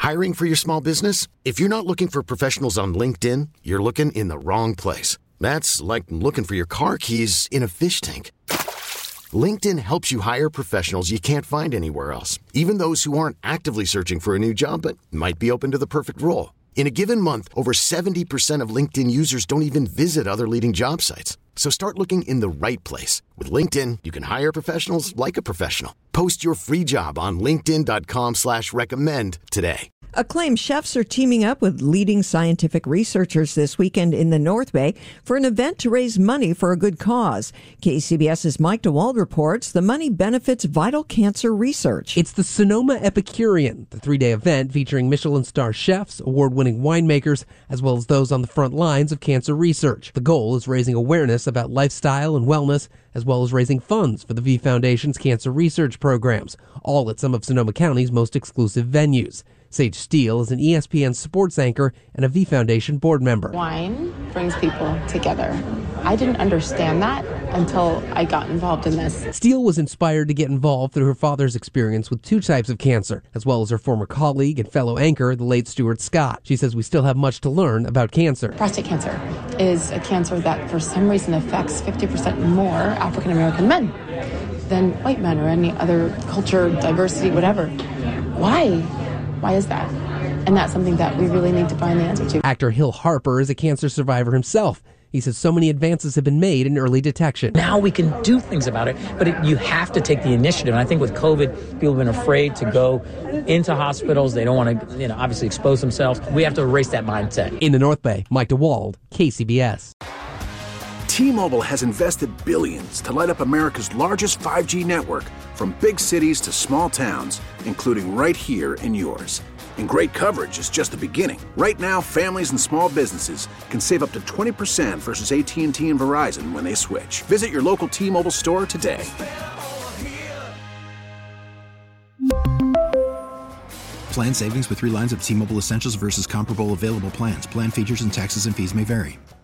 Hiring for your small business? If you're not looking for professionals on LinkedIn, you're looking in the wrong place. That's like looking for your car keys in a fish tank. LinkedIn helps you hire professionals you can't find anywhere else, even those who aren't actively searching for a new job but might be open to the perfect role. In a given month, over 70% of LinkedIn users don't even visit other leading job sites. So start looking in the right place. With LinkedIn, you can hire professionals like a professional. Post your free job on linkedin.com/recommend today. Acclaimed chefs are teaming up with leading scientific researchers this weekend in the North Bay for an event to raise money for a good cause. KCBS's Mike DeWald reports the money benefits vital cancer research. It's the Sonoma Epicurean, the 3-day event featuring Michelin star chefs, award-winning winemakers, as well as those on the front lines of cancer research. The goal is raising awareness about lifestyle and wellness, as well as raising funds for the V Foundation's cancer research programs, all at some of Sonoma County's most exclusive venues. Sage Steele is an ESPN sports anchor and a V Foundation board member. Wine brings people together. I didn't understand that until I got involved in this. Steele was inspired to get involved through her father's experience with 2 types of cancer, as well as her former colleague and fellow anchor, the late Stuart Scott. She says we still have much to learn about cancer. Prostate cancer is a cancer that for some reason affects 50% more African American men than white men or any other culture, diversity, whatever. Why? Why is that? And that's something that we really need to find the answer to. Actor Hill Harper is a cancer survivor himself. He says so many advances have been made in early detection. Now we can do things about it, but you have to take the initiative. And I think with COVID, people have been afraid to go into hospitals. They don't want to, obviously expose themselves. We have to erase that mindset. In the North Bay, Mike DeWald, KCBS. T-Mobile has invested billions to light up America's largest 5G network, from big cities to small towns, including right here in yours. And great coverage is just the beginning. Right now, families and small businesses can save up to 20% versus AT&T and Verizon when they switch. Visit your local T-Mobile store today. Plan savings with 3 lines of T-Mobile Essentials versus comparable available plans. Plan features and taxes and fees may vary.